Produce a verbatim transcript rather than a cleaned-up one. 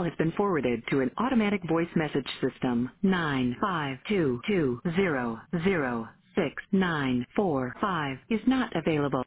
has been forwarded to an automatic voice message system. nine five two two zero zero six nine four five is not available.